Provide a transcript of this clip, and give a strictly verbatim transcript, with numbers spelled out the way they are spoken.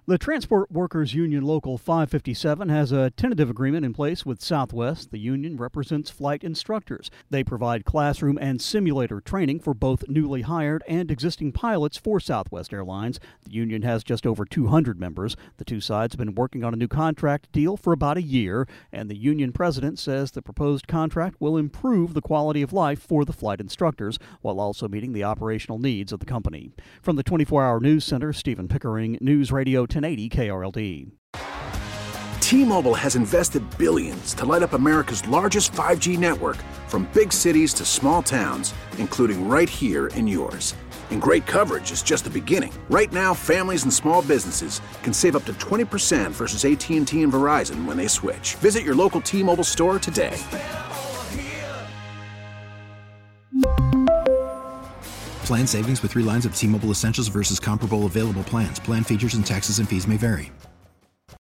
The Transport Workers Union Local five fifty-seven has a tentative agreement in place with Southwest. The union represents flight instructors. They provide classroom and simulator training for both newly hired and existing pilots for Southwest Airlines. The union has just over two hundred members. The two sides have been working on a new contract deal for about a year, and the union president says the proposed contract will improve the quality of life for the flight instructors while also meeting the operational needs of the company. From the twenty-four hour News Center, Stephen Pickering, News Radio ten eighty K R L D. T-Mobile has invested billions to light up America's largest five G network, from big cities to small towns, including right here in yours. And great coverage is just the beginning. Right now, families and small businesses can save up to twenty percent versus A T and T and Verizon when they switch. Visit your local T-Mobile store today. Plan savings with three lines of T-Mobile Essentials versus comparable available plans. Plan features and taxes and fees may vary.